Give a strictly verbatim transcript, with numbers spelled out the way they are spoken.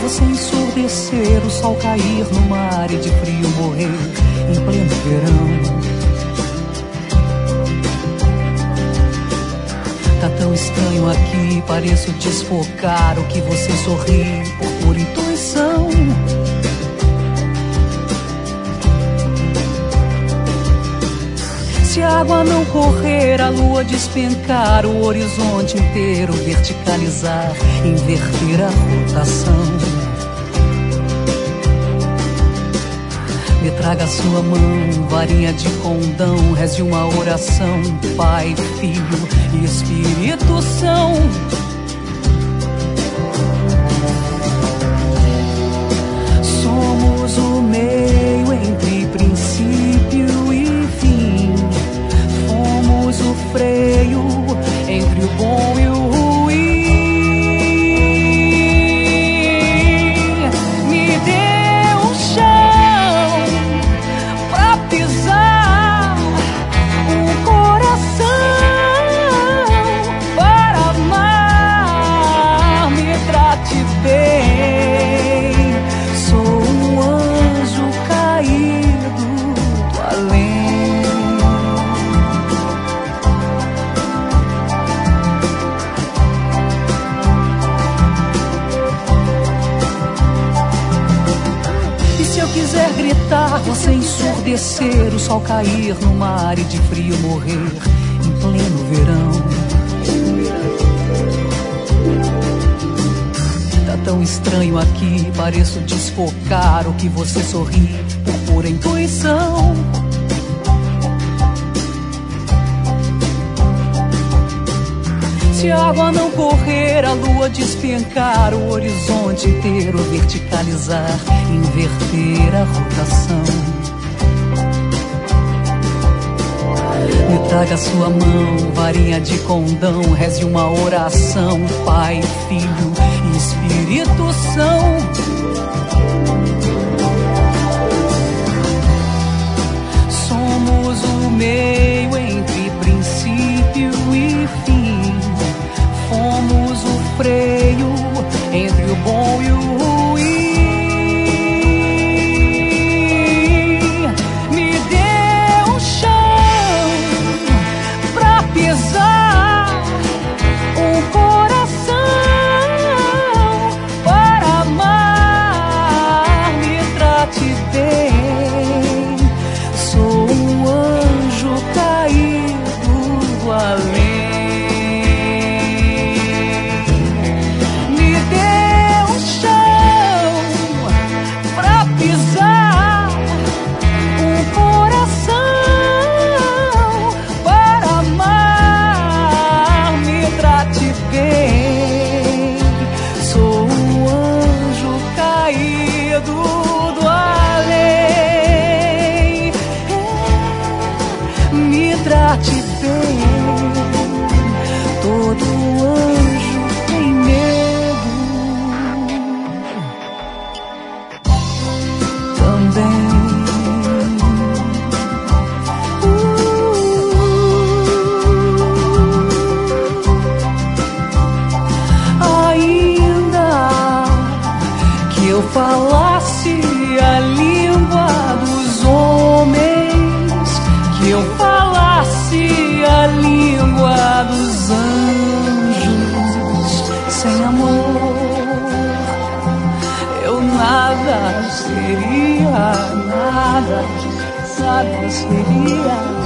você ensurdecer, o sol cair no mar e de frio morrer em pleno verão. Tá tão estranho aqui, pareço desfocar o que você sorri por pura intuição. Se a água não correr, a lua despencar, o horizonte inteiro verticalizar, inverter a rotação. Me traga a sua mão, varinha de condão, reze uma oração, Pai, Filho e Espírito São. Somos o meio entre princípio e fim. Fomos o freio entre o bom e o ruim. Me dê um chão pra pisar, um coração para amar. Me trate bem, sou um anjo caído do além. Se eu quiser gritar, você ensurdecer, o sol cair no mar e de frio morrer em pleno verão. Tá tão estranho aqui, pareço desfocar o que você sorri por pura intuição. Se a água não correr, a lua despencar, o horizonte inteiro verticalizar, inverter a rotação. Me traga a sua mão, varinha de condão, reze uma oração, Pai, Filho e Espírito São. Somos o meio entre princípio e fim. Fomos o freio entre o bom e o ruim. Me dê um chão pra pisar, um coração para amar. Me trate bem, sou um anjo caído do além. Trate bem, todo anjo tem medo também. Uh, ainda que eu falasse a língua dos homens, que eu falasse a língua dos anjos, sem amor eu nada seria, nada, nada seria.